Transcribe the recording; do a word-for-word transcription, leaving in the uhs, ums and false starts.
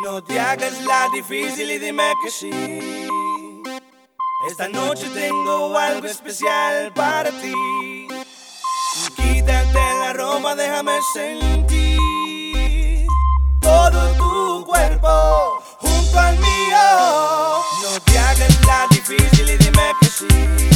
No te hagas la difícil y dime que sí. Esta noche tengo algo especial para ti. Quítate la ropa, déjame sentir todo tu cuerpo junto al mío. No te hagas la difícil y dime que sí.